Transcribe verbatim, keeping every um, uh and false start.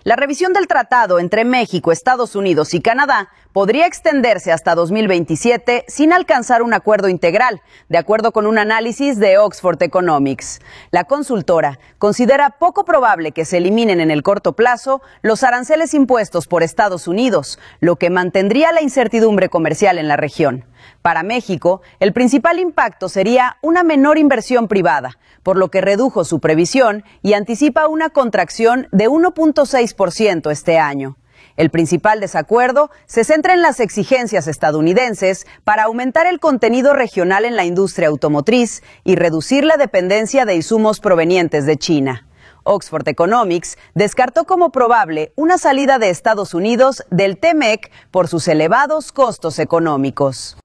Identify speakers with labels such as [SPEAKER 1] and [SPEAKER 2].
[SPEAKER 1] La revisión del tratado entre México, Estados Unidos y Canadá podría extenderse hasta dos mil veintisiete sin alcanzar un acuerdo integral, de acuerdo con un análisis de Oxford Economics. La consultora considera poco probable que se eliminen en el corto plazo los aranceles impuestos por Estados Unidos, lo que mantendría la incertidumbre comercial en la región. Para México, el principal impacto sería una menor inversión privada, por lo que redujo su previsión y anticipa una contracción de uno punto seis por ciento este año. El principal desacuerdo se centra en las exigencias estadounidenses para aumentar el contenido regional en la industria automotriz y reducir la dependencia de insumos provenientes de China. Oxford Economics descartó como probable una salida de Estados Unidos del T M E C por sus elevados costos económicos.